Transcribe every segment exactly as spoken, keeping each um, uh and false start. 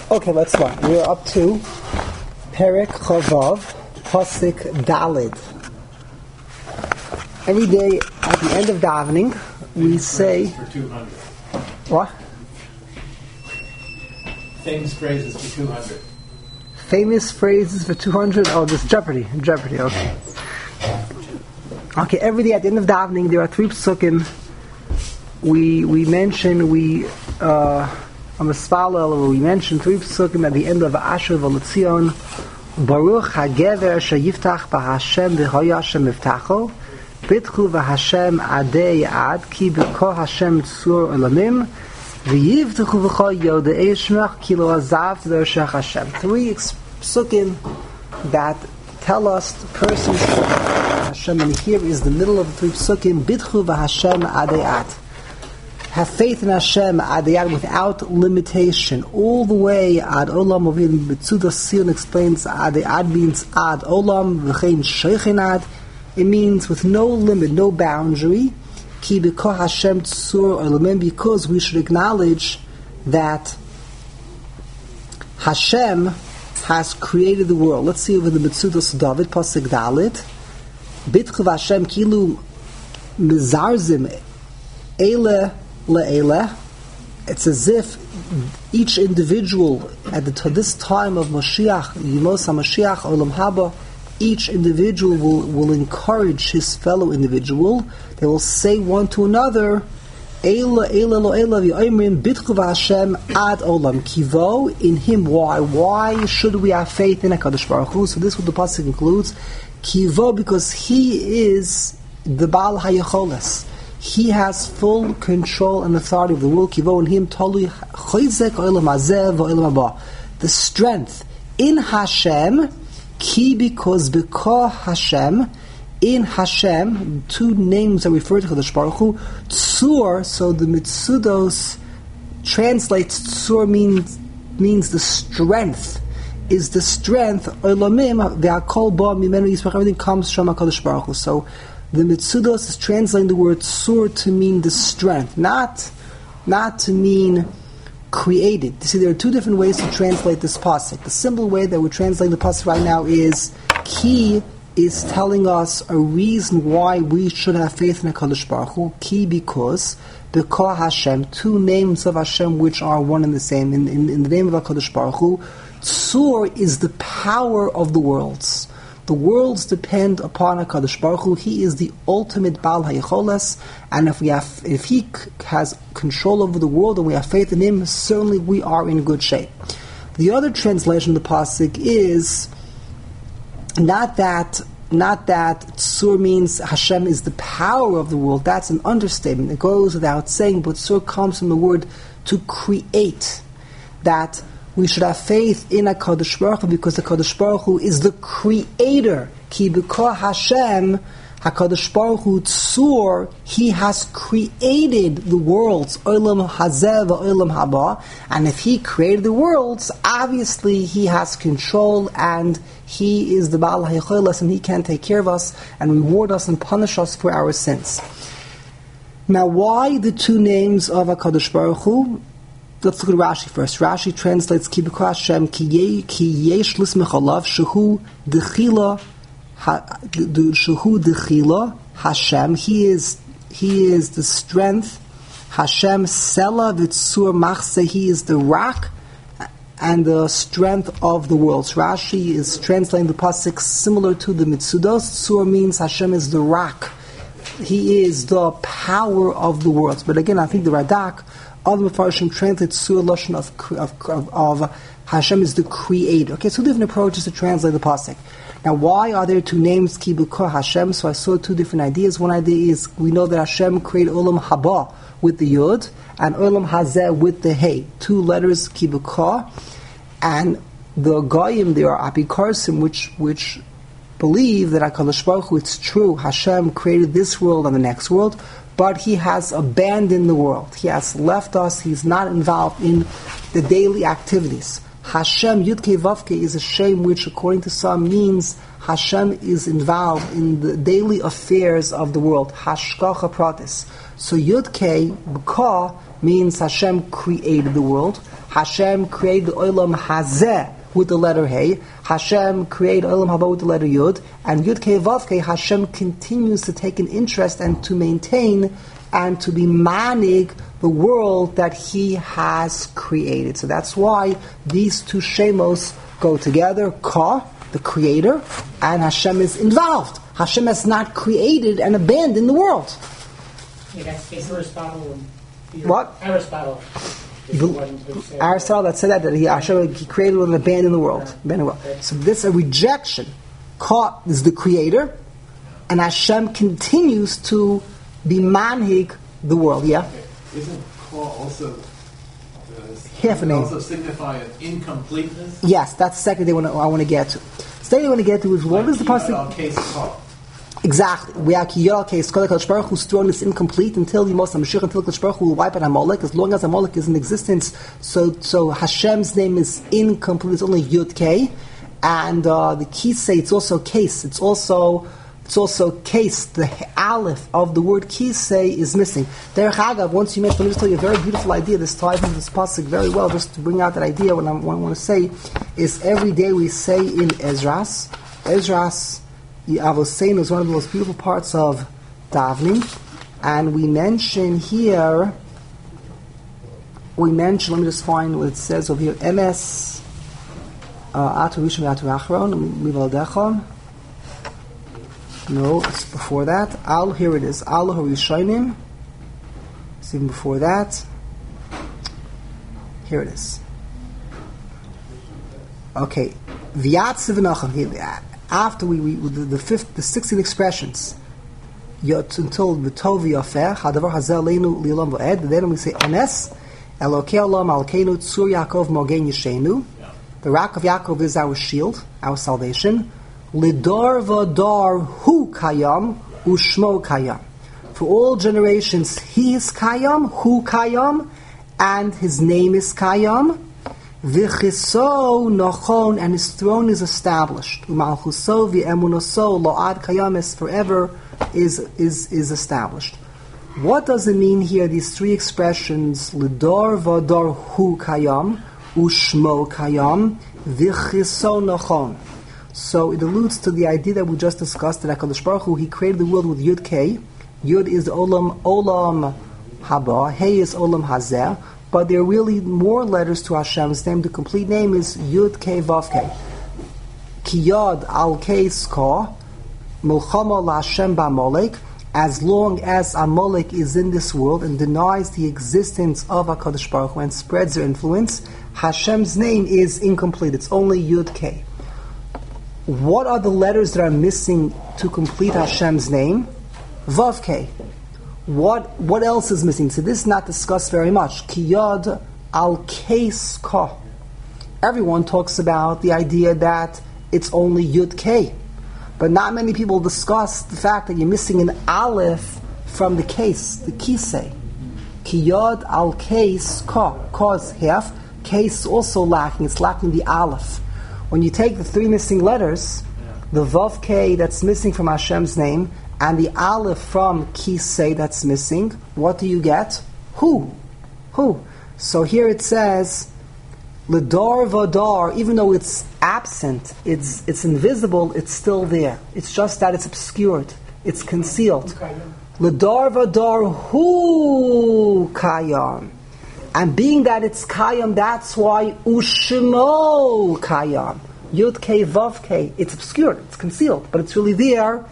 Okay, let's start. We're up to Perek Chavav, Pasuk Dalid. Every day at the end of davening, we say for two hundred. What? Famous phrases for two hundred. Famous phrases for two hundred. Oh, this Jeopardy, Jeopardy. Okay. Okay. Every day at the end of davening, there are three psukim. We we mention we. Uh, On the Spalel, we mentioned three psukim at the end of Asher V'Letzion. Baruch HaGever Sheyiftach B'Hashem V'Hoya Hashem Miftacho Bitchu V'Hashem Adei Ad Ki B'Ko Hashem Tzur Olamim V'Yivtechu V'Cho Yodei Shmech Ki Lo Azav V'Dershech Hashem. Three psukim that tell us the person's Hashem, and here is the middle of the three psukim. Bitchu V'Hashem Adei Ad. Have faith in Hashem adayad without limitation, all the way ad olam. Over here, Metzudas Sion explains adayad means ad olam v'chein sheichin ad. It means with no limit, no boundary. Ki b'ko Hashem tzur olamim, because we should acknowledge that Hashem has created the world. Let's see over the Metzudas David pasuk Dalit. Bitchu v'Hashem kilu mizarzim ele. Le'eleh. It's as if each individual at the, to this time of Mashiach, Yemos HaMashiach, Olam Haba, each individual will, will encourage his fellow individual. They will say one to another, Eila, Eila, Lo Eila, V'yoimrim, Bitchu V'Hashem, Ad Olam, Kivo, in him. Why? Why should we have faith in HaKadosh Baruch Hu? So this is what the pasuk includes. Kivo, because he is the Baal HaYacholes. He has full control and authority of the world. Kivo in him tolu chayzek olam hazeh v'olam haba. The strength in Hashem, ki because b'ko Hashem, in Hashem, two names that refer to Kadosh Baruch Hu. Tzur, so the Mitzudos translates tzur means means the strength. Is the strength olamim ve'akol ba mimenu yismach. Everything comes from Kadosh Baruch Hu. So the Mitzudos is translating the word sur to mean the strength, not, not to mean created. You see, there are two different ways to translate this pasuk. The simple way that we're translating the pasuk right now is Ki is telling us a reason why we should have faith in HaKadosh Baruch Hu. Ki because B'Ko Hashem, two names of Hashem which are one and the same. In, in, in the name of HaKadosh Baruch Hu, Tzur is the power of the worlds. The worlds depend upon HaKadosh Baruch Hu. He is the ultimate Baal HaYacholes, and if we have, if He has control over the world and we have faith in Him, certainly we are in good shape. The other translation of the pasuk is not that not that Tzur means Hashem is the power of the world. That's an understatement. It goes without saying, but Tzur comes from the word to create. That we should have faith in HaKadosh Baruch Hu because HaKadosh Baruch Hu is the creator. Ki b'ko Hashem, HaKadosh Baruch Hu Tzur, He has created the worlds, Olam Hazeh v'Olam Haba, and if He created the worlds, obviously He has control and He is the Baal HaYacholes and He can take care of us and reward us and punish us for our sins. Now, why the two names of HaKadosh Baruch Hu? Let's look at Rashi first. Rashi translates Ki b'ko Hashem ki yesh lismech alav shehu dechila shehu dechila Hashem. He is He is the strength. Hashem sela v'tzur machse. He is the rock and the strength of the worlds. Rashi is translating the pasuk similar to the Mitzudos. Tzur means Hashem is the rock. He is the power of the worlds. But again, I think the Radak, all the Mefarshim translate Sur Lashon of, of, of, of Hashem is the creator. Okay, so different approaches to translate the pasuk. Now, why are there two names Ki b'Ko Hashem? So I saw two different ideas. One idea is we know that Hashem created Olam Haba with the Yud and Olam Hazeh with the Hey. Two letters Ki b'Ko, and the Goyim there are Apikarsim, which which believe that HaKadosh Baruch Hu, it's true, Hashem created this world and the next world, but He has abandoned the world. He has left us. He's not involved in the daily activities. Hashem, Yud-Kei Vav-Kei, is a shame which, according to some, means Hashem is involved in the daily affairs of the world. Hashgacha Pratis. So Yud-Kei, B'Ka, means Hashem created the world. Hashem created the Olam Hazeh with the letter Hey. Hashem created Olam Haba with the letter Yud. And Yud Kei Vav Kei, Hashem continues to take an interest and to maintain and to be manig the world that He has created. So that's why these two shemos go together. Ka, the creator, and Hashem is involved. Hashem has not created and abandoned the world. Yeah, that's Aristotle. What? Aristotle. Aristotle that said that, that he, Hashem, he created and abandoned the world. Abandoned the world. So this is a rejection. Ka is the creator, and Hashem continues to be manhig the world. Yeah? Okay. Isn't Ka also, uh, half a name. also signify an incompleteness? Yes, that's the second thing I want to get to. The second thing I want to get to is what is the pasuk? Exactly. We are Kiyah case Kodesh Baruch Hu's throne is incomplete until the most Mashiach, until Kodesh Baruch Hu will wipe out Amalek. As long as Amalek is in existence, so so Hashem's name is incomplete. It's only Yud Kei, and uh, the Kisei. It's also case. It's also it's also case. The Aleph of the word Kisei is missing. Derech Agav. Once you mentioned, let me just tell you a very beautiful idea. This ties into this pasuk very well. Just to bring out that idea, what I want to say is every day we say in Ezras, Ezras. Avoseinu is one of the most beautiful parts of davening, and we mention here, we mention, let me just find what it says over here, M S Atu Rishon Atu Achron, Mivaldecha. No, it's before that. Al, here it is. Al HaRishonim. It's even before that. Here it is. Okay. V'yatziv Nacham. After we, we the, the fifth, the sixteen expressions, yot until the tov yafeh, hadavar hazel leinu lilam v'ed. Then we say emes, Elokei olam alkeinu tzur Yaakov mogen yishenu. The rock of Yaakov is our shield, our salvation. Lidor v'dor hu kayam ushmo kayam. For all generations, He is kayam, hu kayam, and His name is kayam. V'chiso nochon, and His throne is established. U'malchuso v'emunoso lo'ad kayamis, forever is is is established. What does it mean here? These three expressions: l'dor v'dor hu kayam, u'shmo kayam, v'chiso nochon. So it alludes to the idea that we just discussed that HaKadosh Baruch Hu, He created the world with Yud Kei. Yud is olam olam haba. Hey is olam hazeh. But there are really more letters to Hashem's name. The complete name is Yud Kei Vav Kei. Ki Yod Al Kei Ska Milchama LaHashem Ba'Amalek. As long as Amalek is in this world and denies the existence of HaKadosh Baruch Hu and spreads their influence, Hashem's name is incomplete. It's only Yud Kei. What are the letters that are missing to complete Hashem's name? Vav Kei. What what else is missing? So this is not discussed very much. Ki Yod Al Kei Ska. Everyone talks about the idea that it's only Yud Kei. But not many people discuss the fact that you're missing an Aleph from the case, the Kisei. Ki Yod Al Kei Ska. Ka is half. Kei is also lacking. It's lacking the Aleph. When you take the three missing letters, the Vav Kei that's missing from Hashem's name, and the Aleph from Kisei that's missing, what do you get? Who? Who? So here it says, L'dor v'dor, even though it's absent, it's it's invisible, it's still there. It's just that it's obscured, it's concealed. L'dor v'dor hu kayam. And being that it's kayam, that's why ushmo kayam. Yud Kei Vav Kei. It's obscured, it's concealed, but it's really there.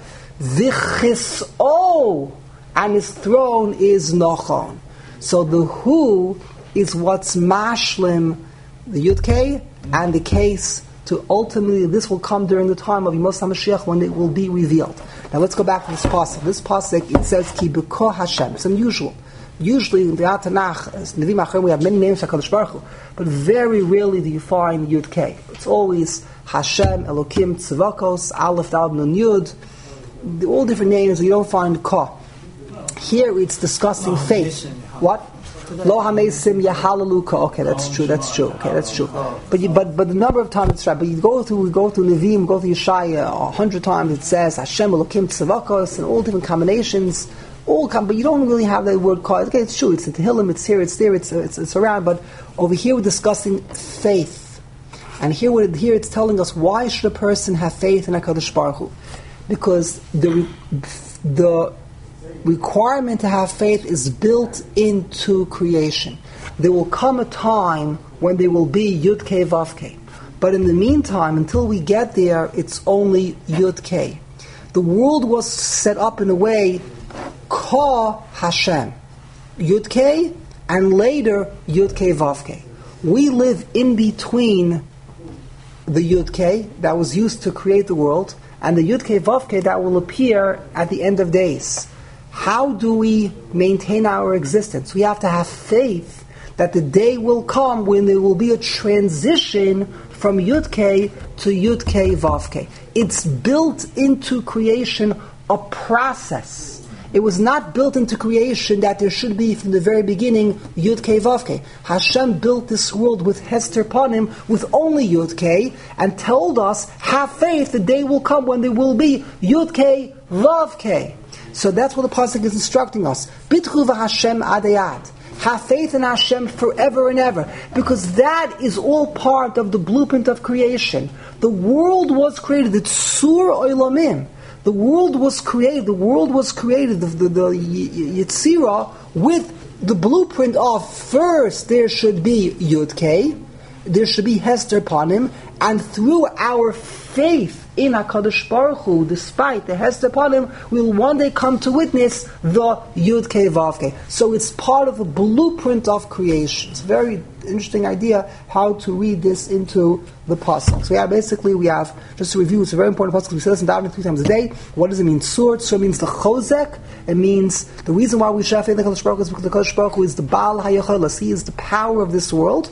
V'chiso, and His throne is Nochon. So the Hu is what's mashlim, the Yud Kei, and the case to ultimately, this will come during the time of Yemos HaMashiach when it will be revealed. Now let's go back to this pasuk. This pasuk, it says, Ki b'ko Hashem. It's unusual. Usually in the Tanakh, as Nevi'im Achrim, we have many names of HaKadosh Baruch Hu, but very rarely do you find Yud Kei. It's always Hashem, Elokim, Tzivakos, Aleph, Dal, Nun, Yud, all different names. You don't find Ka. Here it's discussing faith. What? Lo hamesim yahalalu ka. Okay, that's true. That's true. Okay, that's true. But you, but but the number of times it's right. But you go through, we go through Nevi'im, go through Yeshaya a hundred times. It says Hashem Elokim Tzivakos, and all different combinations. all come, but you don't really have that word called. Okay, it's true. It's the Tehillim. It's here. It's there. It's it's, it's around. But over here, we're discussing faith, and here, we're, here it's telling us why should a person have faith in HaKadosh Baruch Hu? Because the the requirement to have faith is built into creation. There will come a time when there will be Yud Kei Vav Kei, but in the meantime, until we get there, it's only Yud Kei. The world was set up in a way. Ka Hashem, Yud Kei, and later Yud Kei Vav Kei. We live in between the Yud Kei that was used to create the world and the Yud Kei Vav Kei that will appear at the end of days. How do we maintain our existence? We have to have faith that the day will come when there will be a transition from Yud Kei to Yud Kei Vav Kei. It's built into creation a process. It was not built into creation that there should be from the very beginning Yud Kei Vav Kei. Hashem built this world with Hester Panim, with only Yud Kei, and told us, have faith, the day will come when there will be Yud Kei Vav Kei. So that's what the pasuk is instructing us. Bitchu v'Hashem adayad. Have faith in Hashem forever and ever, because that is all part of the blueprint of creation. The world was created, it's Sur Olamim. The world was created, the world was created, the, the, the Yetzirah, with the blueprint of first there should be Yud Kei, there should be Hester Panim, and through our faith in HaKadosh Baruch Hu, despite the Hester Panim, we'll one day come to witness the Yud Kei Vav Kei. So it's part of the blueprint of creation. It's a very interesting idea how to read this into the pasuk. So yeah, basically we have, just to review, it's a very important pasuk. We say this in davening three times a day. What does it mean? Sur, Sur means the chozek. It means the reason why we should have faith in the HaKadosh Baruch Hu is because the HaKadosh Baruch Hu is the Baal HaYacholos. He is the power of this world.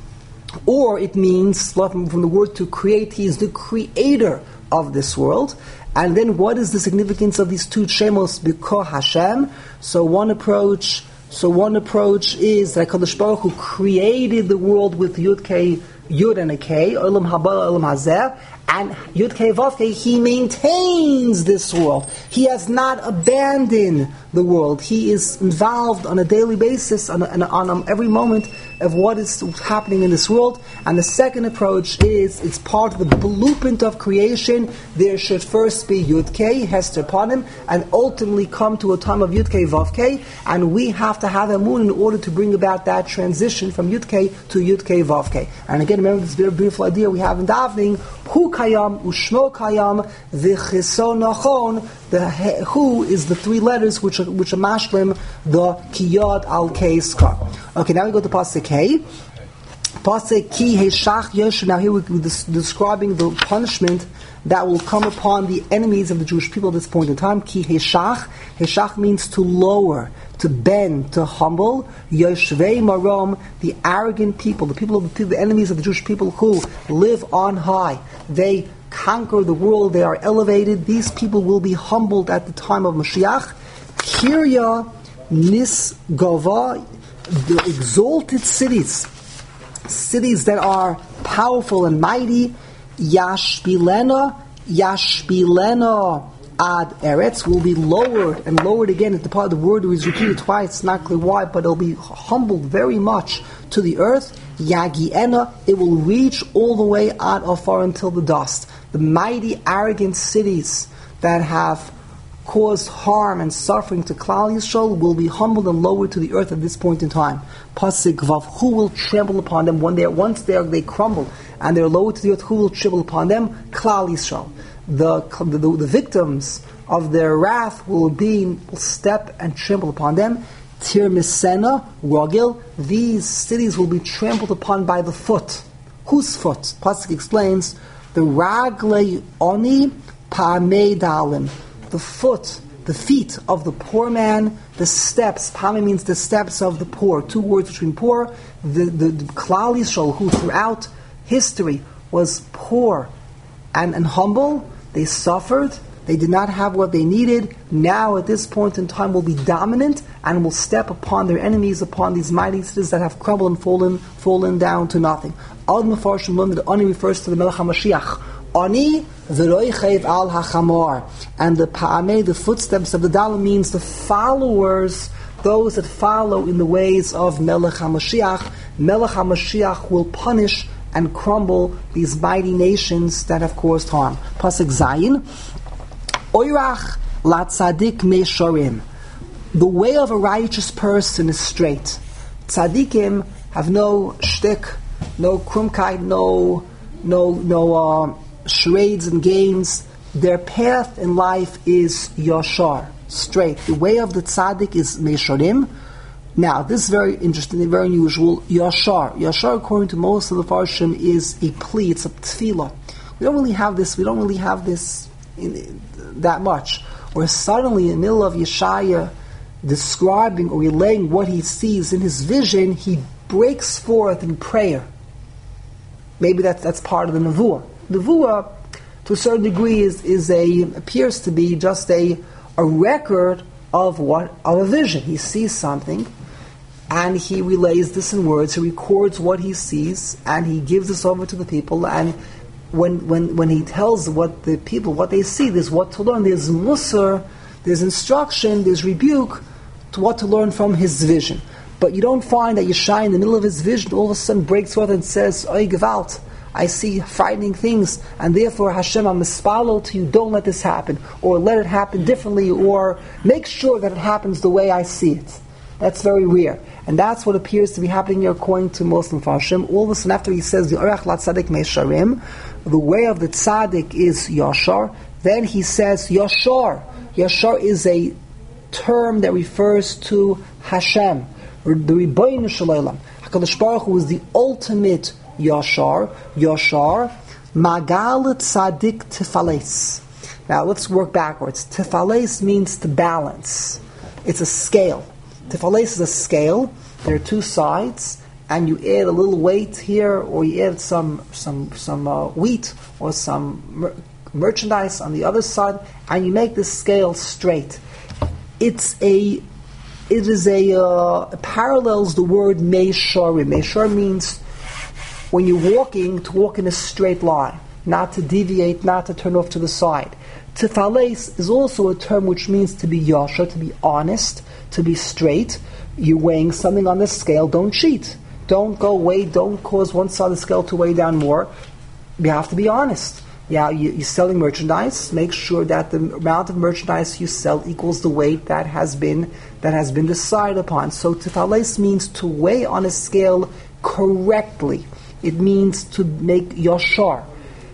Or it means, from the word to create, he is the creator of this world. And then what is the significance of these two shemos, B'Ko Hashem? So one approach, so one approach is that HaKadosh Baruch Hu created the world with Yud Kei, Yud and a Kei, Olam Haba, Olam Hazeh, and Yud Kei Vav Kei, he maintains this world. He has not abandoned the world. He is involved on a daily basis, on, a, on, on every moment of what is happening in this world. And the second approach is, it's part of the blueprint of creation. There should first be Yud Kei, Hester Panim, and ultimately come to a time of Yud Kei, Vav Kei, and we have to have Emun in order to bring about that transition from Yud Kei to Yud Kei, Vav Kei. And again, remember this very beautiful idea we have in davening, Hu Kayam, Ushmo Kayam, V'Chiso Nachon. The Hu is the three letters which are, which are mashlim the Kiyod Al Kei Skar. Okay, now we go to Pasuk Hey. Pasuk Ki Heshach Yoshu. Now here we're describing the punishment that will come upon the enemies of the Jewish people at this point in time. Ki Heshach. Heshach means to lower, to bend, to humble. Yoshvei Marom, the arrogant people, the people of the, the enemies of the Jewish people who live on high. They conquer the world, they are elevated. These people will be humbled at the time of Mashiach. Kirya Nisgava, the exalted cities, cities that are powerful and mighty. Yashbilena, Yashbilena Ad Eretz, will be lowered and lowered again. At the part of the word is repeated twice, it's not clear why, but it'll be humbled very much to the earth. Yagiena, it will reach all the way out of far until the dust. The mighty, arrogant cities that have caused harm and suffering to Klal Yisrael will be humbled and lowered to the earth at this point in time. Pasuk Vav, who will trample upon them when they once they are, they crumble and they're lowered to the earth? Who will trample upon them? Klal Yisrael. The, the the victims of their wrath will be will step and trample upon them. Tir Misena, Rogil, these cities will be trampled upon by the foot. Whose foot? Pasuk explains, the Raglei Oni Pamei Dalim, the foot, the feet of the poor man, the steps. Pame means the steps of the poor. Two words between poor. The, the, the Klal Yisrael, who throughout history was poor and, and humble, they suffered. They did not have what they needed. Now, at this point in time, will be dominant and will step upon their enemies, upon these mighty cities that have crumbled and fallen, fallen down to nothing. Al Mefarshim learned that Ani refers to the Melech HaMashiach. Ani v'roichev al hachamor. And the pa'ameh, the footsteps of the Dalet, means the followers, those that follow in the ways of Melech HaMashiach. Melech HaMashiach will punish and crumble these mighty nations that have caused harm. Pasuk Zayin. Oirach la tzadik meisharim. The way of a righteous person is straight. Tzadikim have no shtick, no krumkeit, no no no uh, charades and games. Their path in life is yashar, straight. The way of the tzaddik is meisharim. Now, this is very interesting, very unusual. Yashar, yashar, according to most of the Farshim, is a plea. It's a tefillah. We don't really have this. We don't really have this in, in, that much. Where suddenly, in the middle of Yeshaya describing or relaying what he sees in his vision, he breaks forth in prayer. Maybe that's that's part of the nevuah. Nevuah, to a certain degree, is is a appears to be just a a record of what of a vision. He sees something, and he relays this in words. He records what he sees, and he gives this over to the people. And when when when he tells what the people what they see, there's what to learn. There's musar, there's instruction, there's rebuke to what to learn from his vision. But you don't find that Yeshai, in the middle of his vision, all of a sudden breaks forth and says, "Oy Gewalt, I see frightening things, and therefore Hashem, I'm mispalel to you, don't let this happen, or let it happen differently, or make sure that it happens the way I see it." That's very rare. And that's what appears to be happening here according to Muslim Farshim. All of a sudden, after he says, the Orach la Tzadik meisharim, the way of the Tzadik is Yashar, then he says, Yashar. Yashar is a term that refers to Hashem, or the Rebbeinu Shalom. HaKadosh Baruch Hu is the ultimate Yashar, Yashar, Magal Tzadik Tifales. Now let's work backwards. Tifales means to balance. It's a scale. Tifales is a scale. There are two sides, and you add a little weight here, or you add some some some uh, wheat or some mer- merchandise on the other side, and you make the scale straight. It's a it is a uh, it parallels the word meisharim. Meishar means when you're walking, to walk in a straight line, not to deviate, not to turn off to the side. Tifales is also a term which means to be yashar, to be honest, to be straight. You're weighing something on the scale, don't cheat. Don't go weigh, don't cause one side of the scale to weigh down more. You have to be honest. Yeah, you, you're selling merchandise, make sure that the amount of merchandise you sell equals the weight that has been that has been decided upon. So tifales means to weigh on a scale correctly. It means to make yashar.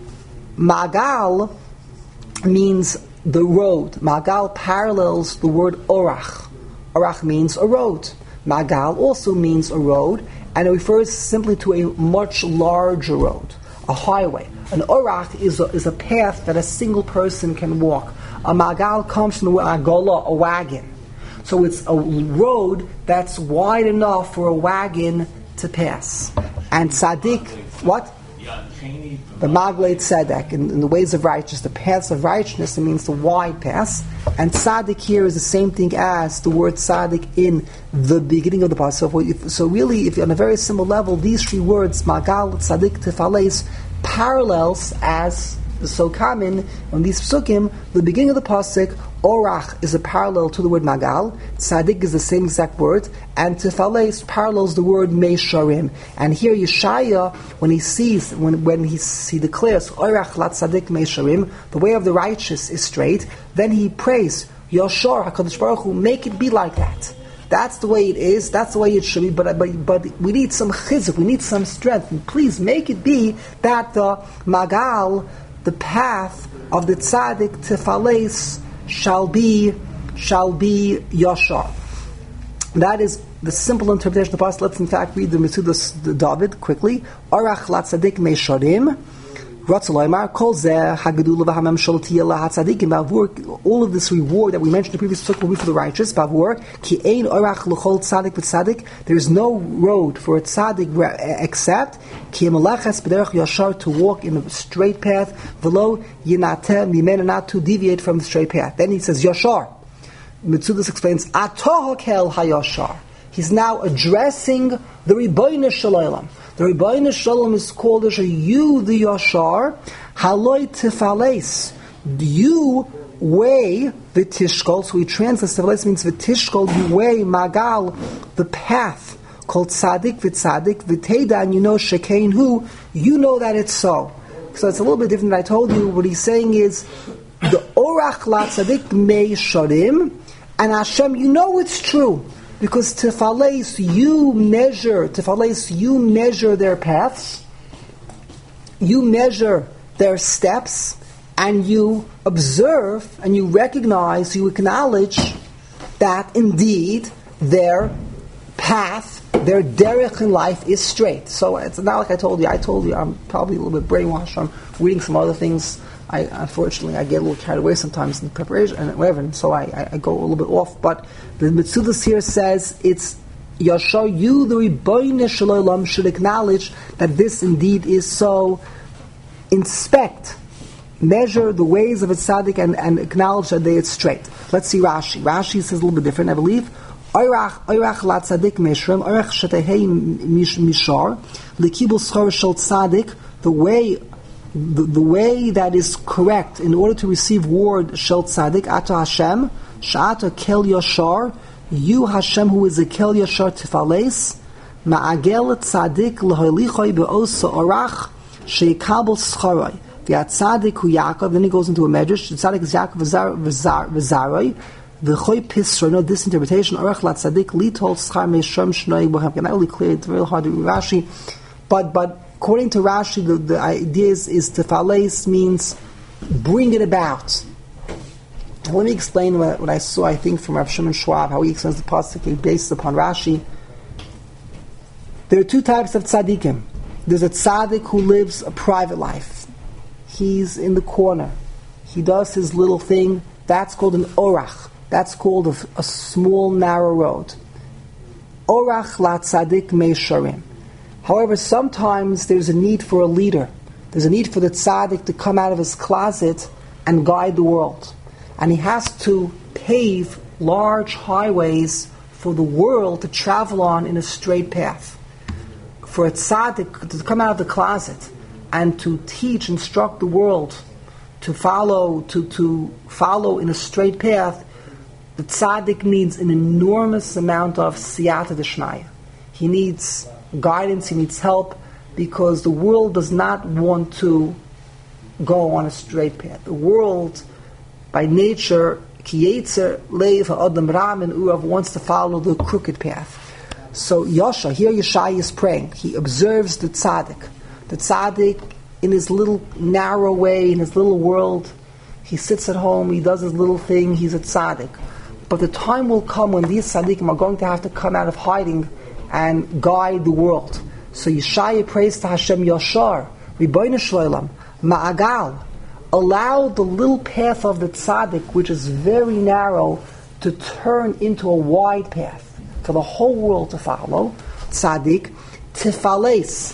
Magal means the road. Magal parallels the word orach. Orach means a road. Magal also means a road, and it refers simply to a much larger road, a highway. An orach is a, is a path that a single person can walk. A magal comes from the word agola, a wagon. So it's a road that's wide enough for a wagon to pass. And tzaddik, what? The Maglei Tzedek, in, in the ways of righteousness, the paths of righteousness, it means the wide paths. And tzaddik here is the same thing as the word tzaddik in the beginning of the pasuk. So, if, so really, if on a very similar level, these three words, Magal, Tzaddik, Tifales, parallels as so common on these psukim. The beginning of the pasuk, Orach, is a parallel to the word Magal. Tzaddik is the same exact word, and Tifales parallels the word Meisharim. And here Yeshaya, when he sees, when when he, he declares Orach la Tzaddik Meisharim, the way of the righteous is straight, then he prays Yashar HaKadosh Baruch Hu, make it be like that. That's the way it is. That's the way it should be. But but but we need some chizuk. We need some strength. And please make it be that the Magal, the path of the tzaddik tifales, shall be shall be yashar. That is the simple interpretation of the pasuk. Let's in fact read the Metzudas the David quickly. Orach la tzaddik meisharim. All of this reward that we mentioned in the previous book will be for the righteous. There is no road for a tzaddik except to walk in a straight path, not to deviate from the straight path. Then he says, Yashar. Metzudas explains, Atohakel hayashar. He's now addressing the Rebbeinu Shalom. The Rebbeinu Shalom is called as you, the Yashar, haloi tifales. You weigh the tishkol. So we translate tifales means the tishkol. You weigh magal, the path called tzadik v'tzadik v'teida, and you know shekein who. You know that it's so. So it's a little bit different than I told you. What he's saying is the orach la tzadik mei sharim, and Hashem, you know it's true. Because tifales, you measure, tifales, you measure their paths, you measure their steps, and you observe, and you recognize, you acknowledge that indeed their path, their derech in life is straight. So it's not like I told you, I told you I'm probably a little bit brainwashed, I'm reading some other things. I, unfortunately, I get a little carried away sometimes in preparation and whatever, and so I, I, I go a little bit off. But the Metzudas here says it's Yashar, you, the Rebbeinu Shalom, should acknowledge that this indeed is so. Inspect, measure the ways of a tzaddik, and, and acknowledge that they are straight. Let's see Rashi. Rashi says a little bit different, I believe. Oirach oirach la tzaddik mishram, oirach shetehei mishar, lekibul schar shel tzaddik, the way. The, the way that is correct in order to receive word shel tzaddik ato Hashem sha'ata kel yashar, you Hashem who is a kel yashar tifales ma'agel tzaddik l'hoilichoi be'osa orach sheikabel scharoi the tzaddik hu Yaakov. Then he goes into a medrash. The tzaddik is Yaakov v'zaroi v'choi pisra. No, this interpretation orach la tzaddik litol schar me'shem shnoi bohem. Not really clear. It's very hard to read Rashi, but but. According to Rashi, the, the idea is, is tifales means bring it about. Now, let me explain what, what I saw, I think, from Rav Shimon Schwab, how he explains the pasuk based upon Rashi. There are two types of tzaddikim. There's a tzaddik who lives a private life. He's in the corner. He does his little thing. That's called an orach. That's called a, a small, narrow road. Orach la tzaddik mei sharim. However, sometimes there's a need for a leader. There's a need for the tzaddik to come out of his closet and guide the world. And he has to pave large highways for the world to travel on in a straight path. For a tzaddik to come out of the closet and to teach, instruct the world to follow, to, to follow in a straight path, the tzaddik needs an enormous amount of siyata d'shnaya. He needs guidance, he needs help, because the world does not want to go on a straight path. The world, by nature, ki yetzer leiv ha'adam ram and urav, wants to follow the crooked path. So Yasha, here Yeshai is praying. He observes the tzaddik. The tzaddik, in his little narrow way, in his little world, he sits at home, he does his little thing, he's a tzaddik. But the time will come when these tzaddikim are going to have to come out of hiding and guide the world. So Yeshaya prays to Hashem Yashar, Rebbeinu Shalom, Ma'agal, allow the little path of the tzaddik, which is very narrow, to turn into a wide path for the whole world to follow. Tzaddik, tifales.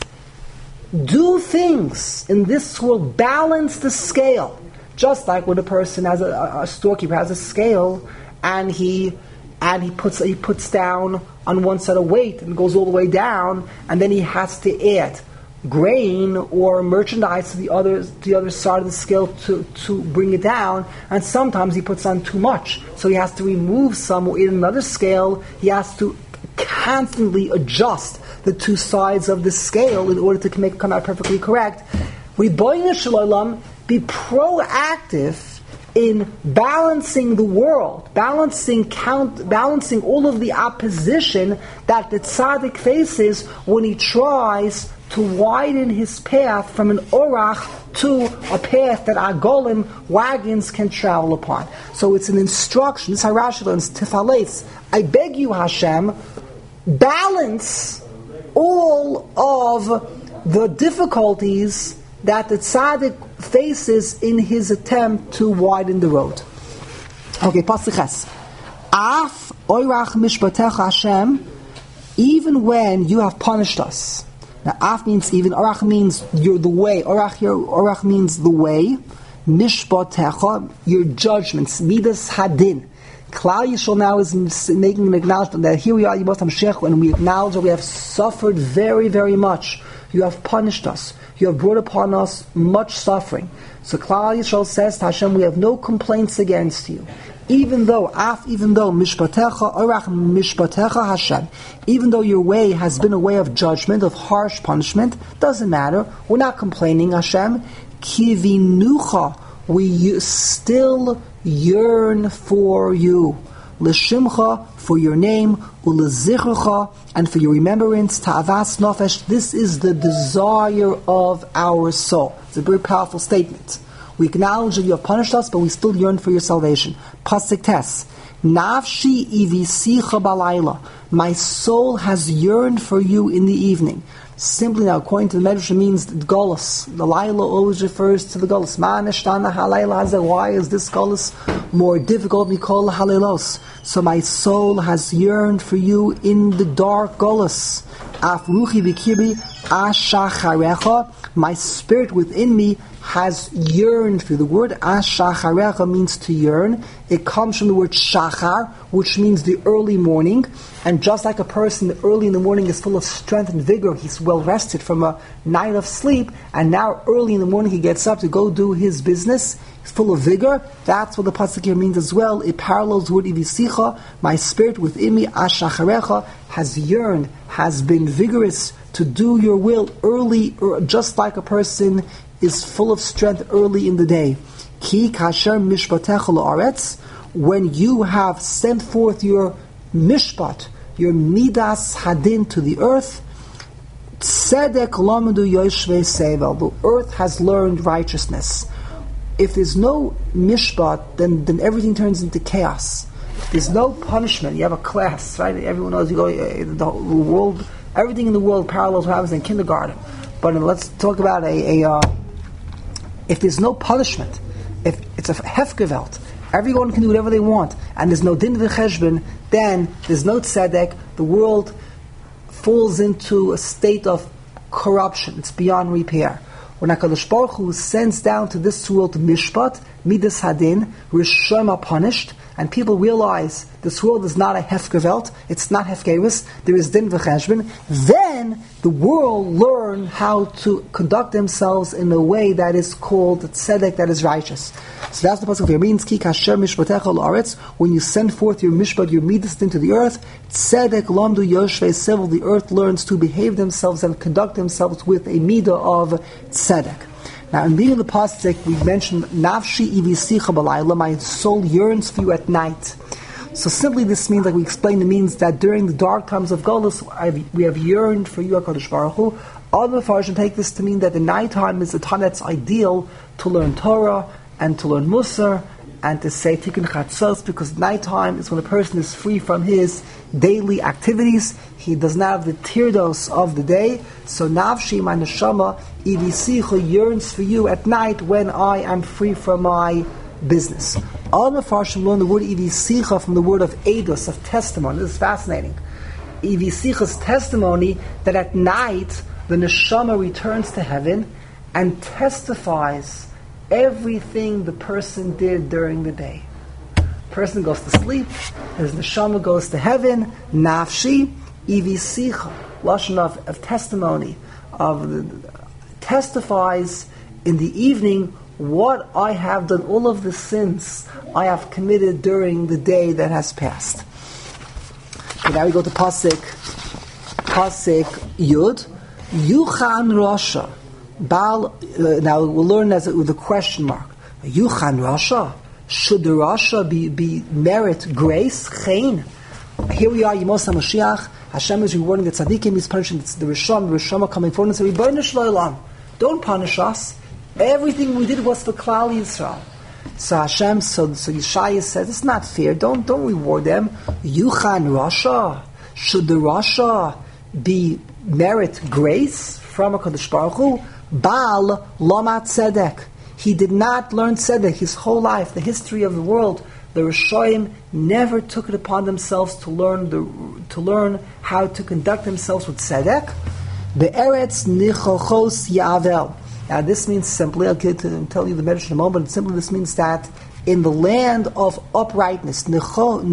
Do things in this world, balance the scale. Just like when a person has a, a storekeeper has a scale, and he and he puts he puts down on one side of weight and goes all the way down, and then he has to add grain or merchandise to the other to the other side of the scale to, to bring it down, and sometimes he puts on too much, so he has to remove some, or in another scale he has to constantly adjust the two sides of the scale in order to make it come out perfectly correct. Rebbeinu Shalom, be proactive in balancing the world, balancing count, balancing all of the opposition that the tzaddik faces when he tries to widen his path from an orach to a path that agolim, wagons, can travel upon. So it's an instruction. This is how Rashi learns, tifales. I beg you, Hashem, balance all of the difficulties that the tzaddik faces in his attempt to widen the road. Okay, pasuk ches. Af oirach mishpatecha Hashem, even when you have punished us. Now, af means even, orach means you're the way. Orach here, orach means the way. Mishpatecha, your judgments. Midas hadin. Klal Yisrael now is making an acknowledgement that here we are, Yimos HaMashiach, and we acknowledge that we have suffered very, very much You have punished us. You have brought upon us much suffering. So Klal Yisrael says to Hashem, we have no complaints against you. Even though, af, even though, mishpatecha, orach mishpatecha Hashem, even though your way has been a way of judgment, of harsh punishment, doesn't matter. We're not complaining, Hashem. Kivinucha, we still yearn for you. L'shimcha, for your name, u'lezichrecha, and for your remembrance, ta'avas nofesh. This is the desire of our soul. It's a very powerful statement. We acknowledge that you have punished us, but we still yearn for your salvation. Pasuk Tes. Nafshi ivisicha balayla. My soul has yearned for you in the evening. Simply now, according to the Medrash, it means the Golus. The Laila always refers to the Golus. Ma'aneshtana halayla hazeh. Why is this Golus more difficult? Mikol halaylos. So my soul has yearned for you in the dark Golus. Af ruchi b'kirbi ashacharecha. My spirit within me has yearned for you. The word ashacharecha means to yearn. It comes from the word shachar, which means the early morning. And just like a person early in the morning is full of strength and vigor, he's well rested from a night of sleep, and now early in the morning he gets up to go do his business, he's full of vigor. That's what the pasuk here means as well. It parallels the word ivisicha. My spirit within me, ashacharecha, has yearned, has been vigorous to do your will early, just like a person is full of strength early in the day. Ki kasher mishpatecha la'aretz, when you have sent forth your mishpat, your midas hadin to the earth, tzedek lamadu yoshvei sevel, the earth has learned righteousness. If there's no mishpat, then, then everything turns into chaos. If there's no punishment, you have a class, right? Everyone knows you go, uh, the world, everything in the world parallels what happens in kindergarten. But let's talk about a, a uh, if there's no punishment, if it's a hefgewelt, everyone can do whatever they want, and there's no din v'cheshbon, then there's no tzedek. The world falls into a state of corruption. It's beyond repair. When HaKadosh Baruch Hu sends down to this world mishpat, midas hadin, rishon are punished, and people realize this world is not a hefgewelt, it's not hefgerus, there is din v'cheshbon, then the world learn how to conduct themselves in a way that is called tzedek, that is righteous. So that's the pasuk here. Means ki kasher mishpatecha la'aretz, when you send forth your mishpat, your midas into the earth, tzedek lamdu yoshvei sevel, the earth learns to behave themselves and conduct themselves with a midah of tzedek. Now, in being in the pasuk, we mentioned nafshi ivisicha balayla, my soul yearns for you at night. So simply this means, like we explained, it means that during the dark times of Golus, we have yearned for you, HaKadosh Baruch Hu. Other Mepharshim take this to mean that the nighttime is the time that's ideal to learn Torah and to learn Musar and to say Tikkun Chatzos, because nighttime is when a person is free from his daily activities. He does not have the tirdos of the day. So Nafshi, my neshama, ivisicha, yearns for you at night when I am free from my business. All Mepharshim learn the word ivisicha from the word of edus, of testimony. This is fascinating. Ivisicha's testimony that at night the neshama returns to heaven and testifies everything the person did during the day. Person goes to sleep, his neshama goes to heaven, nafshi, ivisicha, lashon of, of testimony, of the, testifies in the evening what I have done, all of the sins I have committed during the day that has passed. Okay, now we go to pasuk, pasuk yud, yuchan rasha. Baal, uh, now we'll learn as it with a question mark. Yuchan Rasha. Should the Rasha be, be merit grace? Chain. Here we are, Yemos HaMashiach. Hashem is rewarding the tzaddikim, He's punishing the Rishon. The Rishon are coming forward and say, Ribono shel olam, don't punish us. Everything we did was for Klal Yisrael. So Hashem, so, so Yeshaya says, it's not fair. Don't don't reward them. Yuchan Rasha. Should the Rasha be merit grace from HaKadosh Baruch Hu? Baal Lamat Tzedek. He did not learn Tzedek his whole life. The history of the world, the Rishoyim never took it upon themselves to learn the to learn how to conduct themselves with Tzedek. Be'eretz nichochos yavel. Now this means simply, I'll get to tell you the Medrash in a moment, but simply this means that in the land of uprightness,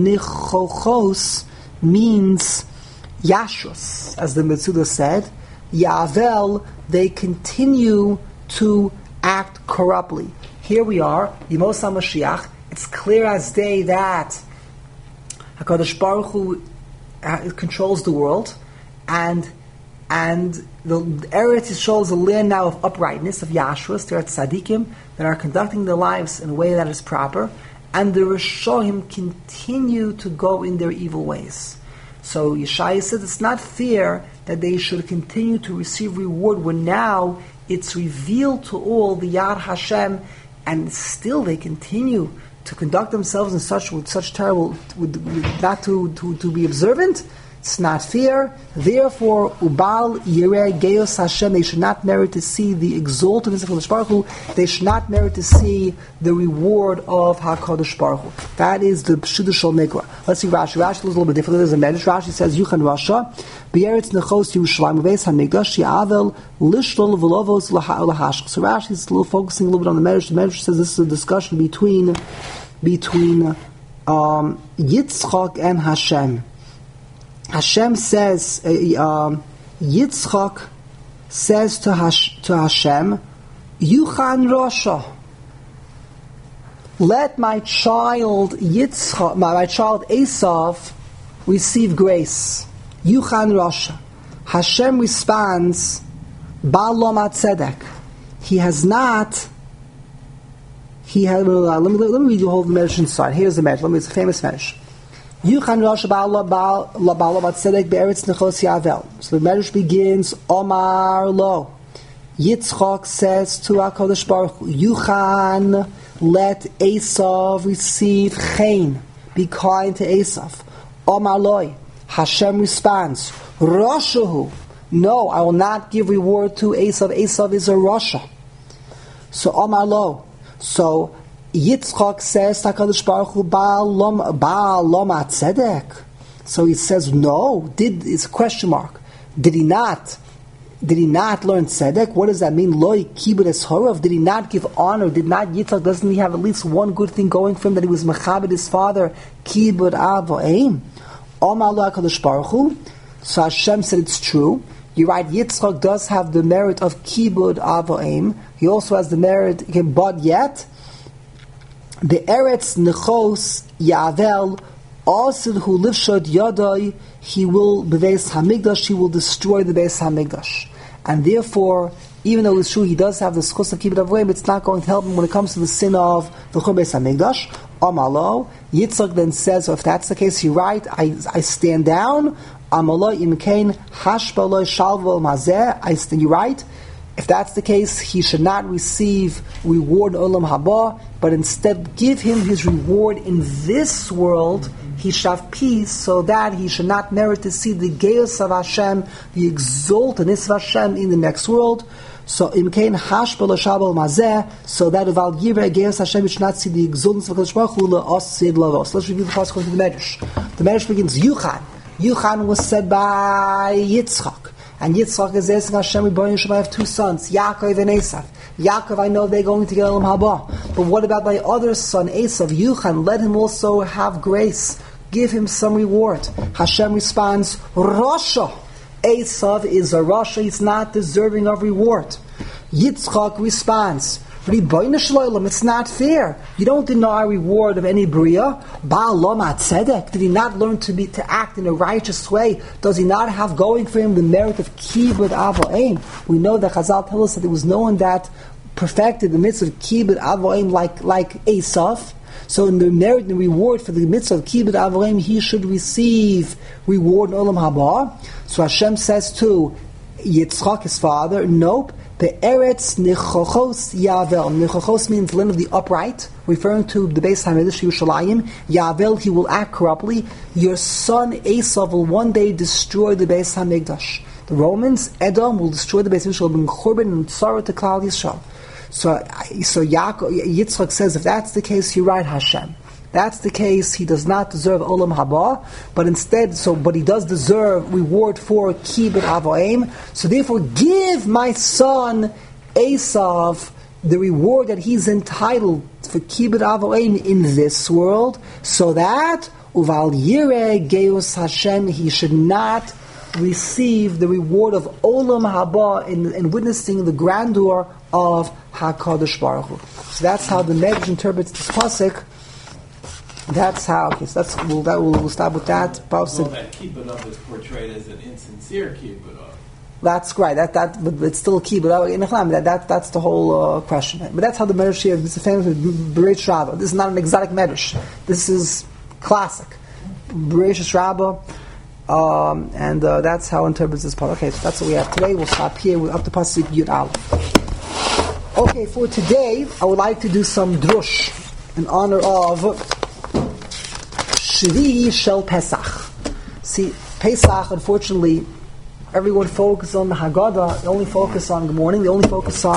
nichochos means yashus, as the Metzudah said. Yavel, they continue to act corruptly. Here we are, Yemos HaMashiach. It's clear as day that HaKadosh Baruch Hu uh, controls the world, and and the Eretz Yisrael is a land now of uprightness, of Yashrus. There are tzaddikim that are conducting their lives in a way that is proper, and the Rishonim continue to go in their evil ways. So Yeshaya says it's not fair that they should continue to receive reward when now it's revealed to all the Yad Hashem, and still they continue to conduct themselves in such with such terrible, with, with not to, to, to be observant. It's not fair. Therefore, Ubal Yireh Geos Hashem, they should not merit to see the exaltedness of HaKadosh Baruch Hu. They should not merit to see the reward of HaKadosh Baruch Hu. That is the Pshudah Shel Mikra. Let's see Rashi. Rashi is a little bit different. There's a medrash. Rashi says, Yuchan Rasha, B'eretz Nechos Yerushalayim, Uveis HaMikdash, Yi'avel, Lishlol V'lovos Lahashch. So Rashi is a little focusing a little bit on the medrash. The medrash says this is a discussion between, between um, Yitzchak and Hashem. Hashem says, uh, um, Yitzchak says to, Hash, to Hashem, Yuchan Rasha, let my child Yitzchak, my, my child Esav receive grace. Yuchan Rasha. Hashem responds, Baal Lo Tzedek. He has not. He has. Let me let me read you the whole medrash inside. Here's the medrash. Let me. It's a famous medrash. Yuchan Rasha Baal Lo Tzedek Be'eretz Nechos Yavel. So the medrash begins. Omar Lo. Yitzchak says to HaKadosh Baruch Hu, Yuchan, let Esav receive chen. Be kind to Esav. Omar Lo. Hashem responds, Rashahu. No, I will not give reward to Esav. Esav is a Rasha. So Omar Lo. So Yitzchak says to HaKadosh Baruch Hu, Baal Lo Tzedek. So he says, no. Did it's a question mark. Did he not? Did he not learn tzedek? What does that mean? Loi kibud es horav. Did he not give honor? Did not Yitzchak? Doesn't he have at least one good thing going for him, that he was mechabed his father? Kibud avoim. Omar Lo HaKadosh Baruch Hu. So Hashem said it's true. You're right. Yitzchak does have the merit of kibud avoim. He also has the merit, but yet the Eretz Nechos Yavel Asid Hu Livshad Yadai, he will beveis Hamigdash, he will destroy the Beis Hamigdash, and therefore, even though it's true he does have the schus of kibbut avoim, it's not going to help him when it comes to the sin of the Chur Beis Hamigdash. Amalo Yitzchak then says, so if that's the case, you're right. I I stand down. Amalo imkein hashbalo shalvo mazeh. I stand. You're right. If that's the case, he should not receive reward in Olam Haba, but instead give him his reward in this world. He should have peace, so that he should not merit to see the Geos of Hashem, the exaltedness of Hashem in the next world. So imkein hashbal shabal mazeh, so that if al yireh Geos Hashem, he should not see the exaltedness of HaKadosh Baruch Hu le'osid lavos. Let's review the pasuk of the Medrash. The Medrash begins, Yuchan. Yuchan was said by Yitzchak. And Yitzchak is asking Hashem, Rebbeinu Shalom, I have two sons, Yaakov and Esav. Yaakov, I know they're going to get Olam Haba. But what about my other son, Esav? Yuchan, let him also have grace. Give him some reward. Hashem responds, Rasha. Esav is a Rasha, he's not deserving of reward. Yitzchak responds, Rebbeinu Shalom, it's not fair. You don't deny reward of any bria. Baal Lo Tzedek. Did he not learn to be to act in a righteous way? Does he not have going for him the merit of kibud avoim? We know that Chazal tell us that there was no one that perfected the mitzvah of kibud avoim like like Esav. So in the merit and the reward for the mitzvah of kibud avoim, he should receive reward in Olam Haba. So Hashem says to Yitzchak, his father, nope. The Eretz Nechachos Yavel. Nechachos means land of the upright, referring to the Beis Hamikdash Yerushalayim. Yavel, he will act corruptly. Your son Esav will one day destroy the Beis Hamikdash. The Romans, Edom, will destroy the Beis Hamikdash, will bring Churban and Tzara to Klal Yisrael. So, so Yaakov, Yitzchak says, if that's the case, you're right, Hashem. That's the case, he does not deserve Olam Haba, but instead, so, but he does deserve reward for Kibud Avoim. So therefore, give my son Esav the reward that he's entitled for Kibud Avoim in this world, so that Uval Yireh Geos Hashem, he should not receive the reward of Olam Haba in, in witnessing the grandeur of HaKadosh Baruch Hu. So that's how the Medrash interprets this pasuk. That's how. Okay, so that's we'll, that, we'll, we'll stop with that. Well, that kibbutz is portrayed as an insincere kibbutz. That's right. That that, but it's still key. But in that that that's the whole uh, question. But that's how the Medrash here. This is famous with Bereish Rabbah. This is not an exotic Medrash. This is classic Bereish Rabbah, um, and uh, that's how it interprets this part. Okay, so that's what we have today. We'll stop here. We're up to pasuk Yud Aleph. Okay, for today, I would like to do some drush in honor of Shvi Shel Pesach. See, Pesach, unfortunately. Everyone focuses on the Haggadah. They only focus on good morning. They only focus on